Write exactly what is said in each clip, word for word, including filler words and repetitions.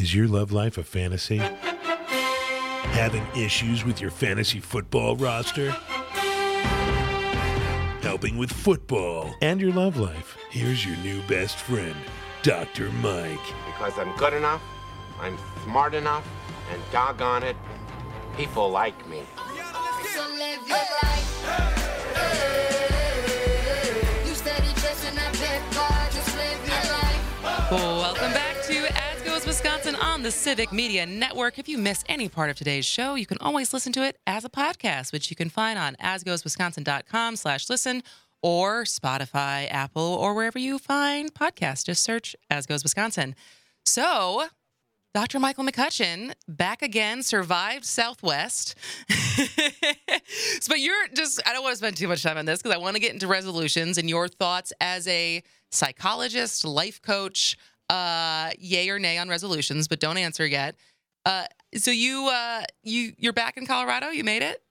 Is your love life a fantasy? Having issues with your fantasy football roster? Helping with football and your love life? Here's your new best friend, Doctor Mike. Because I'm good enough, I'm smart enough, and doggone it, people like me. So live your life. You steady chasing that big car, just live your life. Welcome back to As Goes Wisconsin on the Civic Media Network. If you miss any part of today's show, you can always listen to it as a podcast, which you can find on asgoeswisconsin.com slash listen or Spotify, Apple, or wherever you find podcasts. Just search As Goes Wisconsin. So, Doctor Michael McCutcheon, back again, survived Southwest. But you're just, I don't want to spend too much time on this because I want to get into resolutions and your thoughts as a psychologist, life coach, uh, yay or nay on resolutions, but don't answer yet. Uh, so you, uh, you, you're back in Colorado? You made it?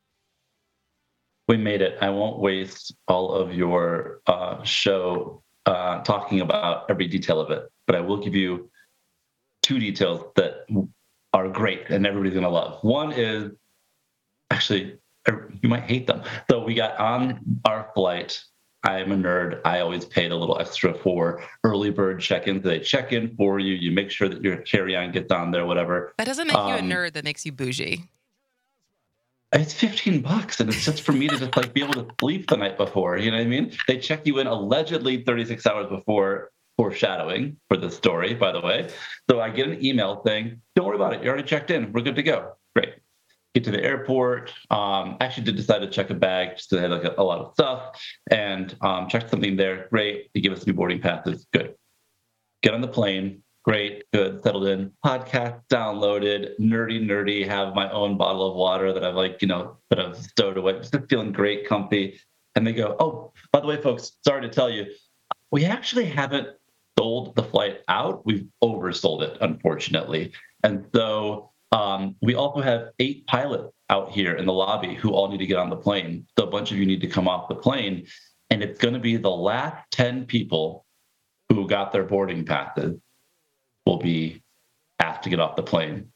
We made it. I won't waste all of your uh, show uh, talking about every detail of it, but I will give you two details that are great and everybody's going to love. One is, actually, you might hate them. So we got on our flight. I'm a nerd. I always paid a little extra for early bird check-ins. They check in for you. You make sure that your carry-on gets on there, whatever. That doesn't make um, you a nerd. That makes you bougie. It's fifteen bucks, and it's just for me to just like be able to sleep the night before. You know what I mean? They check you in allegedly thirty-six hours before, foreshadowing for the story, by the way. So I get an email saying, don't worry about it. You're already checked in. We're good to go. Great. Get to the airport. Um, actually did decide to check a bag just because I had like a, a lot of stuff and um, checked something there. Great. They give us new boarding passes. Good. Get on the plane. Great. Good. Settled in. Podcast downloaded. Nerdy, nerdy. Have my own bottle of water that I've like, you know, that I've stowed away. Just feeling great, comfy. And they go, oh, by the way, folks, sorry to tell you, we actually haven't sold the flight out. We've oversold it, unfortunately. And so um, we also have eight pilots out here in the lobby who all need to get on the plane. So a bunch of you need to come off the plane. And it's going to be the last ten people who got their boarding passes will be asked to get off the plane.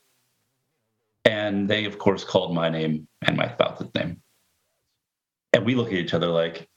And they, of course, called my name and my spouse's name. And we look at each other like,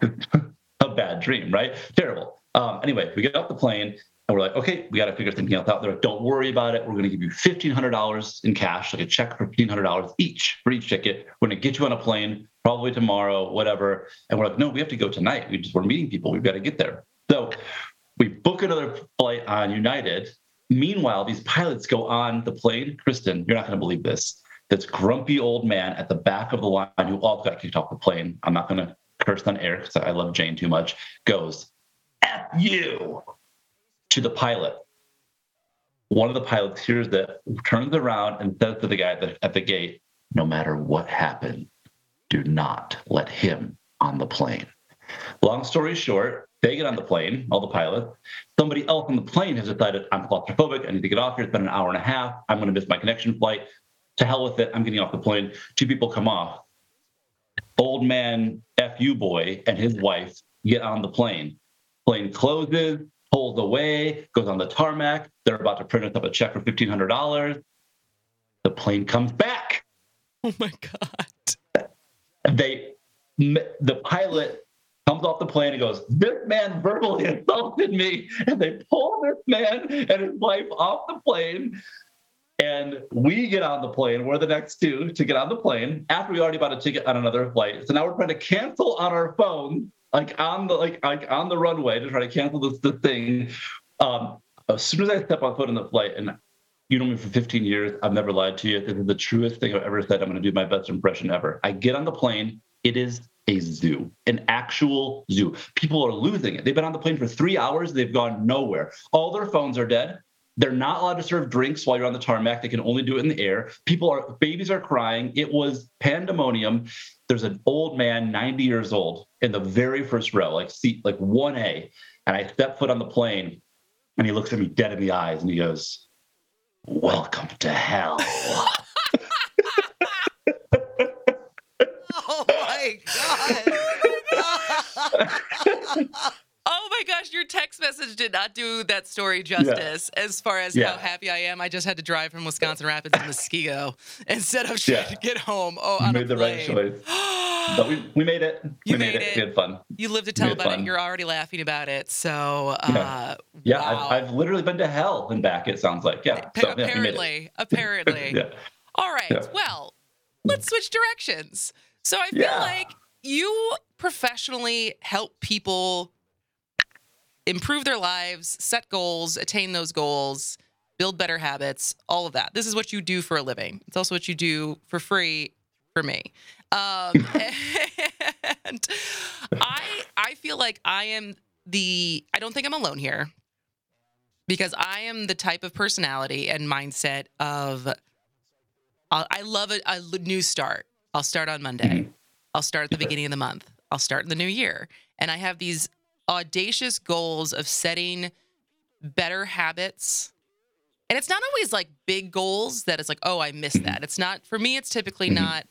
a bad dream, right? Terrible. Um, anyway, we get off the plane and we're like, okay, we got to figure something else out. They're like, don't worry about it. We're going to give you fifteen hundred dollars in cash, like a check for fifteen hundred dollars each for each ticket. We're going to get you on a plane probably tomorrow, whatever. And we're like, no, we have to go tonight. We just, we're meeting people. We've got to get there. So we book another flight on United. Meanwhile, these pilots go on the plane. Kristen, you're not going to believe this. This grumpy old man at the back of the line who all got kicked off the plane. I'm not going to curse on air because I love Jane too much, goes, F you, to the pilot. One of the pilots hears that, turns around and says to the guy at the, at the gate, no matter what happens, do not let him on the plane. Long story short, they get on the plane, all the pilots. Somebody else on the plane has decided, I'm claustrophobic, I need to get off here. It's been an hour and a half. I'm going to miss my connection flight. To hell with it, I'm getting off the plane. Two people come off. Old man F U boy and his wife get on the plane. Plane closes, pulls away, goes on the tarmac. They're about to print us up a check for fifteen hundred dollars. The plane comes back. Oh my God. They, the pilot comes off the plane and goes, this man verbally insulted me. And they pull this man and his wife off the plane. And we get on the plane. We're the next two to get on the plane after we already bought a ticket on another flight. So now we're trying to cancel on our phone, like on the like, like on the runway to try to cancel this, this thing. Um, as soon as I step on foot in the flight, and you know me for fifteen years, I've never lied to you. This is the truest thing I've ever said. I'm going to do my best impression ever. I get on the plane. It is a zoo, an actual zoo. People are losing it. They've been on the plane for three hours. They've gone nowhere. All their phones are dead. They're not allowed to serve drinks while you're on the tarmac. They can only do it in the air. People are, babies are crying. It was pandemonium. There's an old man, ninety years old, in the very first row, like seat, like one A. And I step foot on the plane and he looks at me dead in the eyes and he goes, welcome to hell. Oh my God. Oh my gosh, your text message did not do that story justice yeah. as far as yeah. how happy I am. I just had to drive from Wisconsin Rapids to Muskego instead of trying yeah. to get home. Oh, you on made a the right choice. But we, we made it. You we made, made it. it. We had fun. You live to tell about fun. it. You're already laughing about it. So, uh, yeah, yeah wow. I've, I've literally been to hell and back, it sounds like. Yeah. Pa- so, apparently. yeah, apparently. yeah. All right. Yeah. Well, let's switch directions. So I feel yeah. like you professionally help people improve their lives, set goals, attain those goals, build better habits, all of that. This is what you do for a living. It's also what you do for free for me. Um, and I I feel like I am the, I don't think I'm alone here, because I am the type of personality and mindset of, uh, I love a, a new start. I'll start on Monday. Mm-hmm. I'll start at the beginning of the month. I'll start in the new year. And I have these audacious goals of setting better habits. And it's not always like big goals that it's like, oh, I missed that. It's not, for me, it's typically not,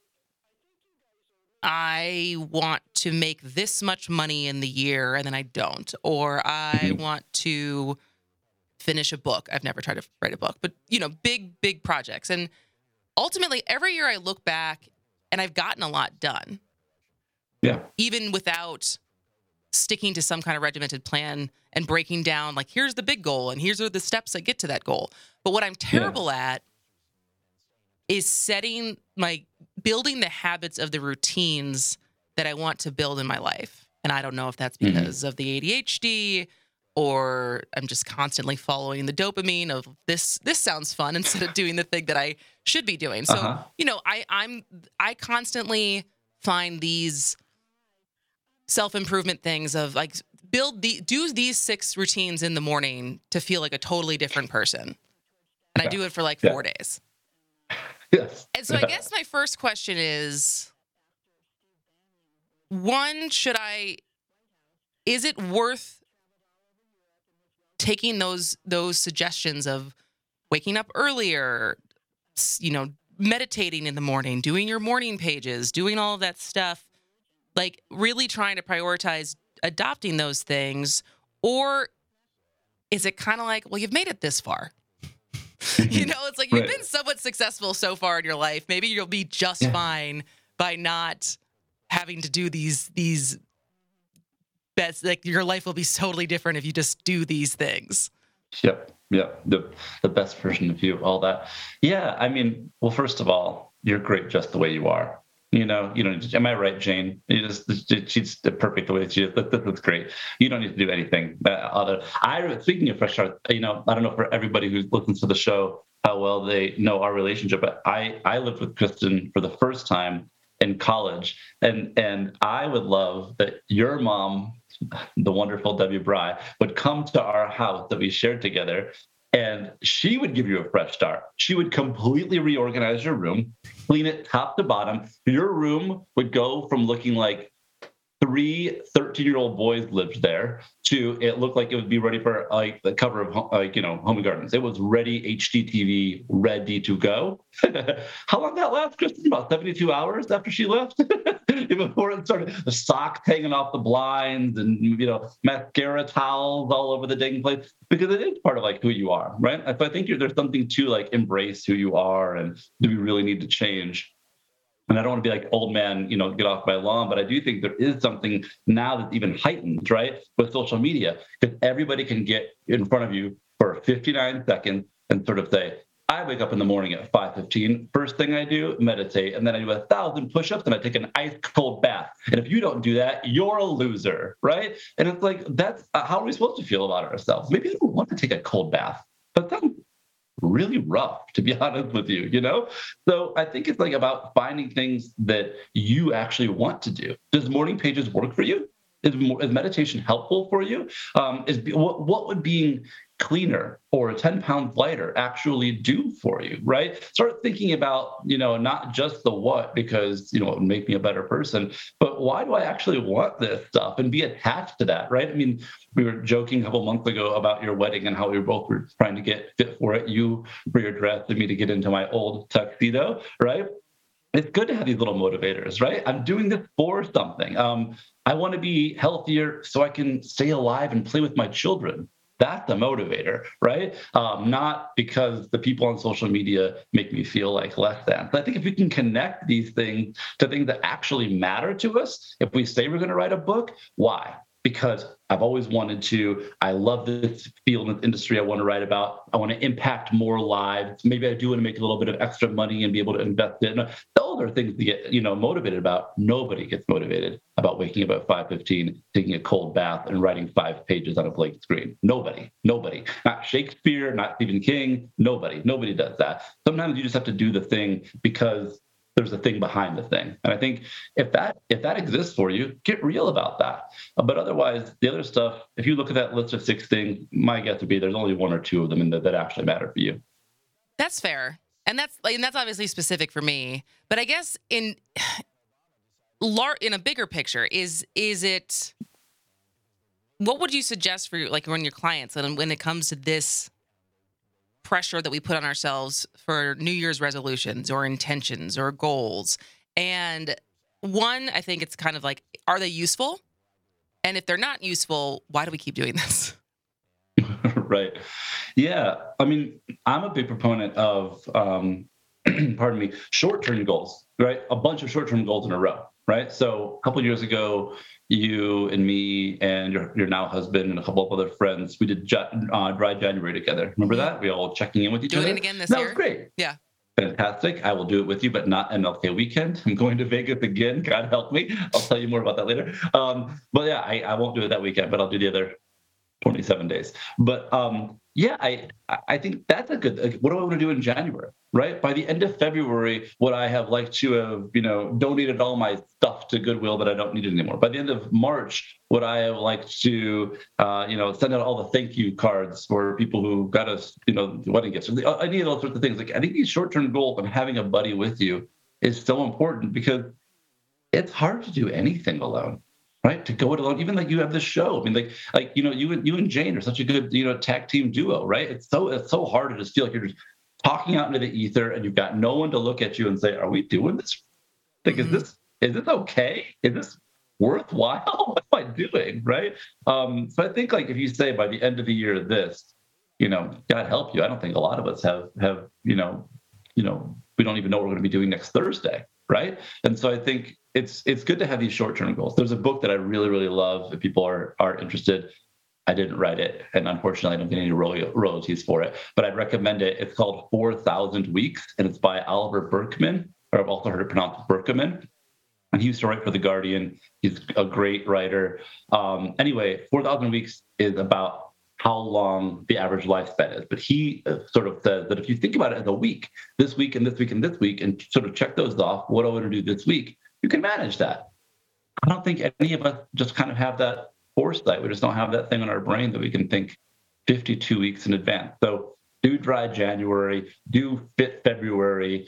I want to make this much money in the year and then I don't. Or I want to finish a book. I've never tried to write a book, but, you know, big, big projects. And ultimately, every year I look back and I've gotten a lot done. Yeah. Even without sticking to some kind of regimented plan and breaking down, like, here's the big goal and here's are the steps that get to that goal. But what I'm terrible yeah. at is setting my, building the habits of the routines that I want to build in my life. And I don't know if that's because mm-hmm. of the A D H D or I'm just constantly following the dopamine of this, this sounds fun instead of doing the thing that I should be doing. So, uh-huh. you know, I, I'm, I constantly find these self-improvement things of like, build the, do these six routines in the morning to feel like a totally different person. And yeah. I do it for like four yeah. days. Yes. And so I guess my first question is, one, should I, is it worth taking those, those suggestions of waking up earlier, you know, meditating in the morning, doing your morning pages, doing all of that stuff, like really trying to prioritize adopting those things? Or is it kind of like, well, you've made it this far. You know, it's like you've right. been somewhat successful so far in your life. Maybe you'll be just yeah. fine by not having to do these, these best, like your life will be totally different if you just do these things. Yep. Yep. The, the best version of you, all that. Yeah. I mean, well, first of all, you're great just the way you are. You know, you know, am I right, Jane? You just, she's the perfect way she is. That, that's great. You don't need to do anything other. I, speaking of fresh start, you know, I don't know for everybody who listens to the show how well they know our relationship, but I, I lived with Kristen for the first time in college, and and I would love that your mom, the wonderful Debbie Bry, would come to our house that we shared together. And she would give you a fresh start. She would completely reorganize your room, clean it top to bottom. Your room would go from looking like three thirteen-year-old boys lived there to it looked like it would be ready for like the cover of like, you know, Home and Gardens. It was ready, H D T V, ready to go. How long did that last, Kristen? About seventy-two hours after she left? Before it started, the socks hanging off the blinds and, you know, mascara towels all over the dang place, because it is part of like who you are, right? I think you're, there's something to like embrace who you are, and do we really need to change? And I don't want to be like old man, you know, get off my lawn, but I do think there is something now that's even heightened, right, with social media, because everybody can get in front of you for fifty-nine seconds and sort of say, I wake up in the morning at five fifteen. First thing I do, meditate, and then I do a thousand push-ups and I take an ice cold bath. And if you don't do that, you're a loser, right? And it's like, that's uh, how are we supposed to feel about ourselves? Maybe I don't want to take a cold bath, but that's really rough, to be honest with you, you know? So I think it's like about finding things that you actually want to do. Does morning pages work for you? Is, is meditation helpful for you? Um, is what, what would being cleaner or ten pounds lighter actually do for you, right? Start thinking about, you know, not just the what, because, you know, it would make me a better person, but why do I actually want this stuff, and be attached to that, right? I mean, we were joking a couple months ago about your wedding and how we both were trying to get fit for it. You for your dress and me to get into my old tuxedo, right? it's good to have these little motivators, right? I'm doing this for something. Um, I want to be healthier so I can stay alive and play with my children. That's the motivator, right? Um, not because the people on social media make me feel like less than. But I think if we can connect these things to things that actually matter to us, if we say we're going to write a book, why? Because I've always wanted to. I love this field and industry I want to write about. I want to impact more lives. Maybe I do want to make a little bit of extra money and be able to invest in. Those are things to get, you know, motivated about. Nobody gets motivated about waking up at five fifteen, taking a cold bath, and writing five pages on a blank screen. Nobody, nobody. Not Shakespeare, not Stephen King. Nobody, nobody does that. Sometimes you just have to do the thing because there's a thing behind the thing. And I think if that if that exists for you, get real about that. Uh, but otherwise, the other stuff, if you look at that list of six things, my guess would be there's only one or two of them in the, that actually matter for you. That's fair. And that's like, and that's obviously specific for me. But I guess in lar- in a bigger picture, is is it, what would you suggest for like when your clients, and when it comes to this pressure that we put on ourselves for New Year's resolutions or intentions or goals? And one, I think it's kind of like, are they useful? And if they're not useful, why do we keep doing this? Right. Yeah. I mean, I'm a big proponent of, um, pardon me, short-term goals, right? A bunch of short-term goals in a row, right? So a couple of years ago, you and me and your, your now husband and a couple of other friends, we did uh, Dry January together. Remember that? We all checking in with each Doing other. it again this that year? That was great. Yeah. Fantastic. I will do it with you, but not M L K weekend. I'm going to Vegas again. God help me. I'll tell you more about that later. Um, but yeah, I, I won't do it that weekend, but I'll do the other twenty-seven days. But um, yeah, I I think that's a good, like, what do I want to do in January, right? By the end of February, would I have liked to have, you know, donated all my stuff to Goodwill that I don't need anymore? By the end of March, would I have liked to, uh, you know, send out all the thank you cards for people who got us, you know, wedding gifts, any of those sorts of things? Like, I think these short-term goals and having a buddy with you is so important, because it's hard to do anything alone. Right, to go it alone, even like you have this show. I mean, like, like you know, you and you and Jane are such a good, you know, tag team duo, right? It's so it's so hard to just feel like you're just talking out into the ether, and you've got no one to look at you and say, "Are we doing this? Like, mm-hmm. is this is this okay? Is this worthwhile? What am I doing?" Right? Um, so I think, like, if you say by the end of the year, this, you know, God help you. I don't think a lot of us have have you know, you know, we don't even know what we're going to be doing next Thursday, right? And so I think it's it's good to have these short-term goals. There's a book that I really, really love. If people are are interested, I didn't write it, and unfortunately, I don't get any royalties for it, but I'd recommend it. It's called four thousand Weeks, and it's by Oliver Burkeman, or I've also heard it pronounced Berkman. And he used to write for The Guardian. He's a great writer. Um, anyway, four thousand Weeks is about how long the average lifespan is. But he uh, sort of says that if you think about it as a week, this week and this week and this week, and sort of check those off, what do I want to do this week? You can manage that. I don't think any of us just kind of have that foresight. We just don't have that thing in our brain that we can think fifty-two weeks in advance. So do Dry January, do Fit February,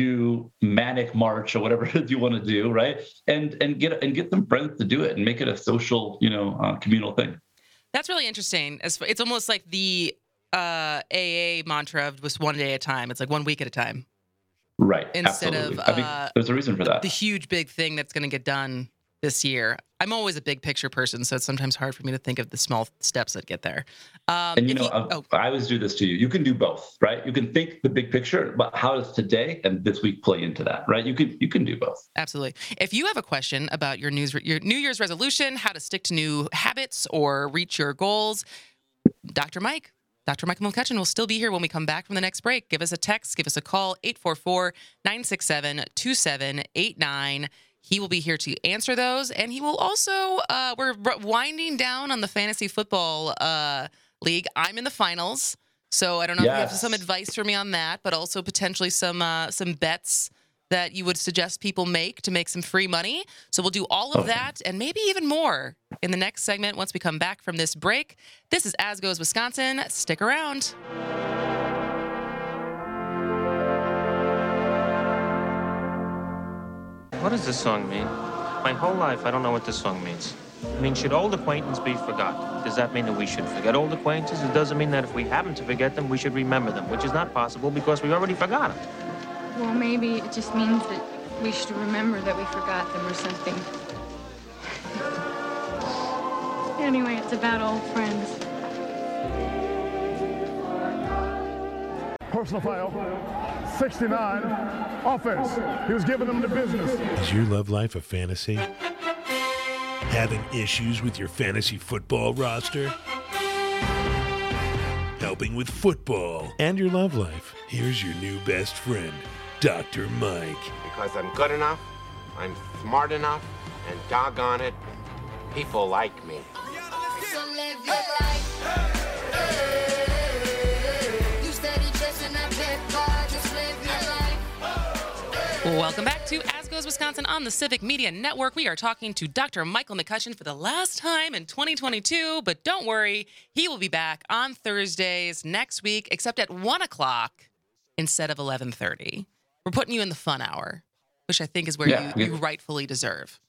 do Manic March, or whatever it is you want to do, right? And and get and get some friends to do it and make it a social, you know, uh, communal thing. That's really interesting. It's almost like the uh, A A mantra of just one day at a time. It's like one week at a time. Right. Instead absolutely. of I mean, uh, there's a reason for that. The huge big thing that's going to get done this year. I'm always a big picture person, so it's sometimes hard for me to think of the small steps that get there. Um, and you know, you, oh. I always do this to you. You can do both, right? You can think the big picture, but how does today and this week play into that, right? You can you can do both. Absolutely. If you have a question about your news, your New Year's resolution, how to stick to new habits or reach your goals, Doctor Mike. Doctor Michael McCutcheon will still be here when we come back from the next break. Give us a text, give us a call, eight four four, nine six seven, two seven eight nine. He will be here to answer those, and he will also, uh, we're winding down on the fantasy football uh, league. I'm in the finals, so I don't know yes. if you have some advice for me on that, but also potentially some uh, some bets that you would suggest people make to make some free money. So we'll do all of okay. that and maybe even more in the next segment once we come back from this break. This is As Goes Wisconsin. Stick around. What does this song mean? My whole life, I don't know what this song means. I mean, should old acquaintance be forgot? Does that mean that we should forget old acquaintances? It doesn't mean that if we happen to forget them, we should remember them, which is not possible because we already forgot them. Well, maybe it just means that we should remember that we forgot them or something. Anyway, it's about old friends. Personal file, sixty-nine, offense. He was giving them the business. Is your love life a fantasy? Having issues with your fantasy football roster? Helping with football and your love life? Here's your new best friend, Doctor Mike. Because I'm good enough, I'm smart enough, and doggone it, people like me. So live your life. You steady chasing that paper, just live your life. Welcome back to As Goes Wisconsin on the Civic Media Network. We are talking to Doctor Michael McCutcheon for the last time in twenty twenty-two, but don't worry, he will be back on Thursdays next week, except at one o'clock instead of eleven thirty. We're putting you in the fun hour, which I think is where Yeah, you, yeah. you rightfully deserve.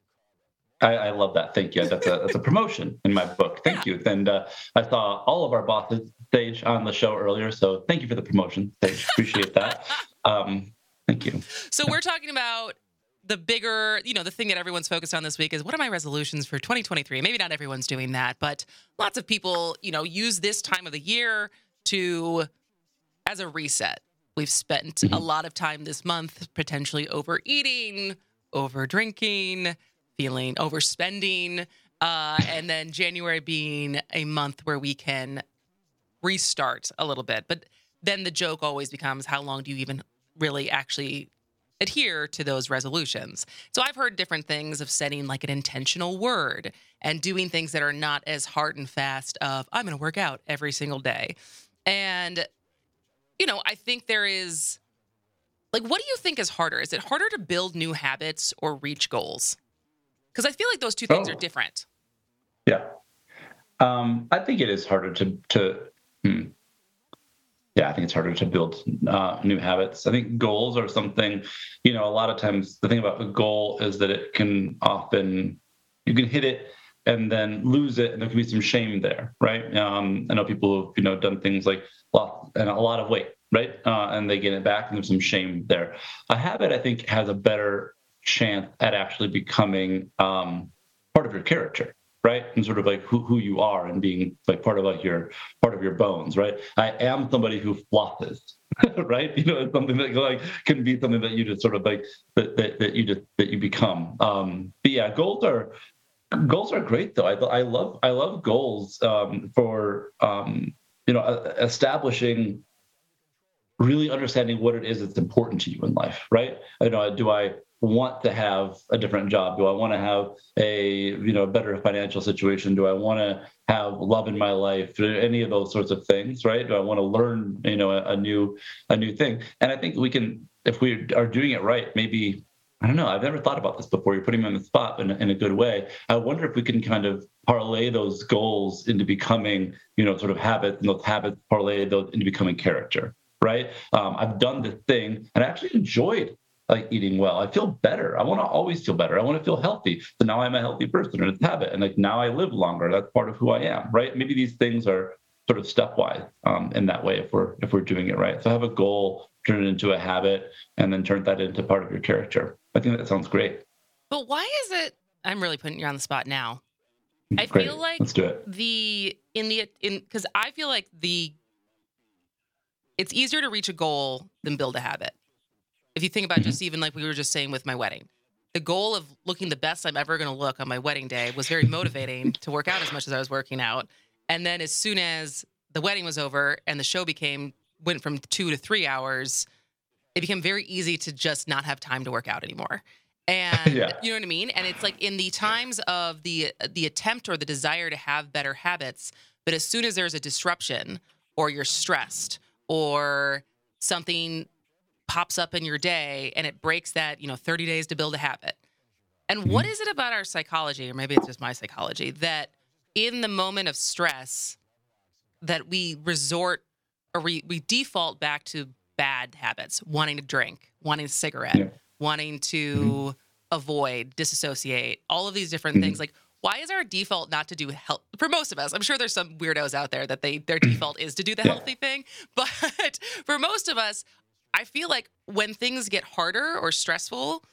I, I love that. Thank you. That's a that's a promotion in my book. Thank you. And uh, I saw all of our bosses Sage on the show earlier, so thank you for the promotion, Sage. Appreciate that. Um, thank you. So we're talking about the bigger, you know, the thing that everyone's focused on this week is what are my resolutions for twenty twenty-three? Maybe not everyone's doing that, but lots of people, you know, use this time of the year to as a reset. We've spent Mm-hmm. a lot of time this month potentially overeating, over drinking, feeling overspending, uh, and then January being a month where we can restart a little bit. But then the joke always becomes, how long do you even really actually adhere to those resolutions? So I've heard different things of setting like an intentional word and doing things that are not as hard and fast of, I'm going to work out every single day. And, you know, I think there is, like, what do you think is harder? Is it harder to build new habits or reach goals? Because I feel like those two things Oh. are different. Yeah. Um, I think it is harder to, to hmm. yeah, I think it's harder to build uh, new habits. I think goals are something, you know, a lot of times the thing about a goal is that it can often, you can hit it and then lose it, and there can be some shame there, right? Um, I know people who've, you know, done things like lost and a lot of weight, right? Uh, and they get it back and there's some shame there. A habit, I think, has a better chance at actually becoming um, part of your character, right? And sort of like who, who you are and being like part of like your part of your bones, right? I am somebody who flosses, right? You know, it's something that like can be something that you just sort of like that that, that you just that you become. Um, but yeah, goals are goals are great though. I I love I love goals um, for um, you know establishing, really understanding what it is that's important to you in life, right? I know, do I want to have a different job? Do I want to have a, you know, better financial situation? Do I want to have love in my life? Any of those sorts of things, right? Do I want to learn, you know, a, a new, a new thing? And I think we can, if we are doing it right, maybe, I don't know, I've never thought about this before. You're putting me on the spot in a, in a good way. I wonder if we can kind of parlay those goals into becoming, you know, sort of habits, and those habits parlay those into becoming character, right? Um, I've done this thing and I actually enjoyed like eating well. I feel better. I want to always feel better. I want to feel healthy. So now I'm a healthy person, and it's a habit. And like now I live longer. That's part of who I am, right? Maybe these things are sort of stepwise um, in that way if we're if we're doing it right. So have a goal, turn it into a habit, and then turn that into part of your character. I think that sounds great. But why is it, I'm really putting you on the spot now. I Great. feel like Let's do it. the, in the, in, because I feel like the, it's easier to reach a goal than build a habit. If you think about just even like we were just saying with my wedding, the goal of looking the best I'm ever going to look on my wedding day was very motivating to work out as much as I was working out. And then as soon as the wedding was over and the show became, went from two to three hours, it became very easy to just not have time to work out anymore. And Yeah. you know what I mean? And it's like in the times of the the attempt or the desire to have better habits, but as soon as there's a disruption or you're stressed or something pops up in your day and it breaks that, you know, thirty days to build a habit. And what is it about our psychology, or maybe it's just my psychology, that in the moment of stress that we resort or we, we default back to bad habits, wanting to drink, wanting a cigarette, Yeah. wanting to Mm-hmm. avoid, disassociate, all of these different Mhm. things. Like, why is our default not to do health? For most of us, I'm sure there's some weirdos out there that they their default is to do the Yeah. healthy thing. But for most of us, I feel like when things get harder or stressful,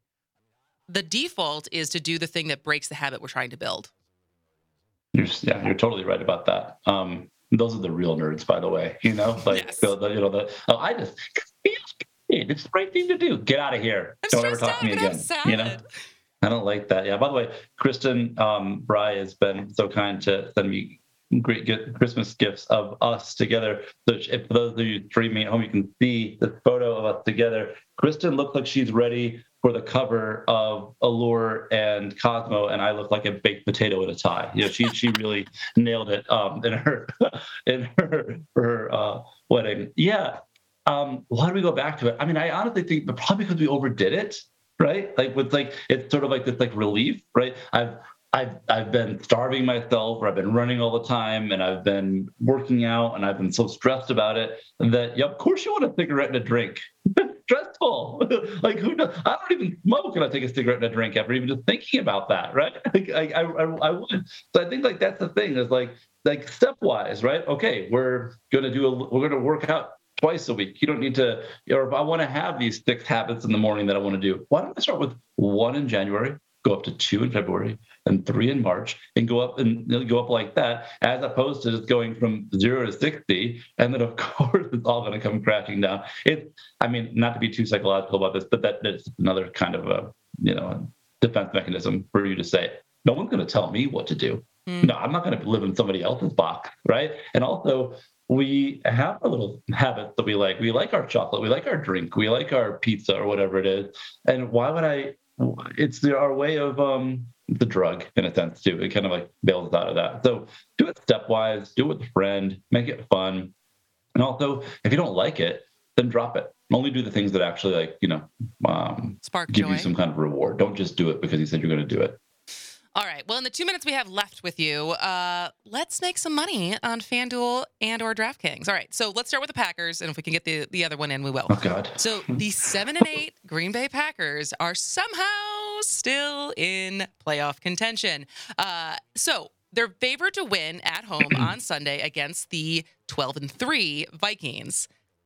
the default is to do the thing that breaks the habit we're trying to build. You're, yeah, you're totally right about that. Um, those are the real nerds, by the way. You know, like Yes. the, the, you know, the oh, I just it's the right thing to do. Get out of here. I'm Don't ever stressed talk to me out, but I'm again. sad. You know, I don't like that. Yeah. By the way, Kristen um, Bry has been so kind to send me great get Christmas gifts of us together. So if for those of you streaming at home, you can see the photo of us together. Kristen looks like she's ready for the cover of Allure and Cosmo, and I look like a baked potato in a tie. You know, she she really nailed it um, in her in her her uh, wedding. Yeah. Um, why do we go back to it? I mean, I honestly think that probably because we overdid it, right? Like with like it's sort of like this like relief, right? I've I've I've been starving myself, or I've been running all the time, and I've been working out, and I've been so stressed about it that yeah, of course you want a cigarette and a drink. Stressful. Like who knows? I don't even smoke, and I take a cigarette and a drink after even just thinking about that, right? Like I I I, I would. So I think like that's the thing is like like stepwise, right? Okay, we're gonna do a we're gonna work out twice a week. You don't need to, or if I want to have these six habits in the morning that I want to do, why don't I start with one in January, go up to two in February, and three in March, and go up and go up like that, as opposed to just going from zero to sixty, and then of course it's all going to come crashing down. It, I mean, not to be too psychological about this, but that, that's another kind of a you know defense mechanism for you to say, no one's going to tell me what to do. Mm. No, I'm not going to live in somebody else's box, right? And also, we have our little habits that we like. We like our chocolate. We like our drink. We like our pizza or whatever it is. And why would I? It's the, our way of um, the drug in a sense too. It kind of like bails out of that. So do it stepwise. Do it with a friend. Make it fun. And also, if you don't like it, then drop it. Only do the things that actually like you know um, spark give joy. you some kind of reward. Don't just do it because you said you're going to do it. All right. Well, in the two minutes we have left with you, uh, let's make some money on FanDuel and or DraftKings. All right. So let's start with the Packers, and if we can get the, the other one in, we will. Oh, God. So the seven and eight Green Bay Packers are somehow still in playoff contention. Uh, so they're favored to win at home on Sunday against the twelve and three Vikings.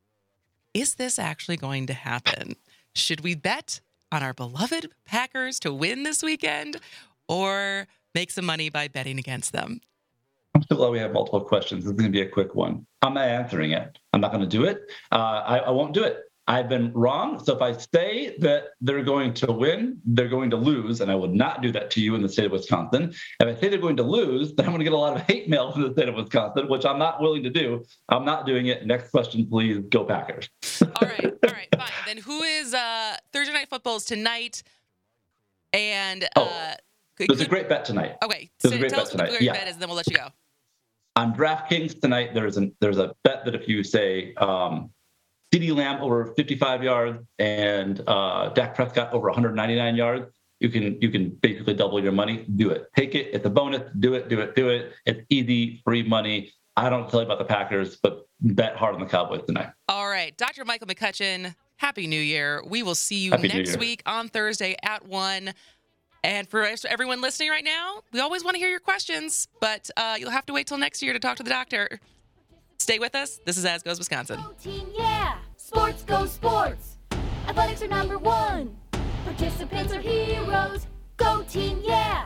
Is this actually going to happen? Should we bet on our beloved Packers to win this weekend, or make some money by betting against them? I'm so glad we have multiple questions. This is going to be a quick one. I'm not answering it. I'm not going to do it. Uh, I, I won't do it. I've been wrong. So if I say that they're going to win, they're going to lose, and I will not do that to you in the state of Wisconsin. If I say they're going to lose, then I'm going to get a lot of hate mail from the state of Wisconsin, which I'm not willing to do. I'm not doing it. Next question, please. Go Packers. All right. All right. Fine. Then who is uh, Thursday Night Football's tonight? And uh, oh. There's a great bet tonight. Okay, There's so a great tell bet us what the tonight. great Yeah. bet is, and then we'll let you go. On DraftKings tonight, there's a there's a bet that if you say um, CeeDee Lamb over fifty-five yards and uh, Dak Prescott over one hundred ninety-nine yards, you can you can basically double your money. Do it. Take it. It's a bonus. Do it. Do it. Do it. It's easy, free money. I don't tell you about the Packers, but bet hard on the Cowboys tonight. All right, Doctor Michael McCutcheon, Happy New Year. We will see you Happy New next Year. week on Thursday at one. And for everyone listening right now, we always want to hear your questions, but uh, you'll have to wait till next year to talk to the doctor. Stay with us. This is As Goes Wisconsin. Go team, yeah! Sports go sports! Athletics are number one! Participants are heroes! Go team, yeah!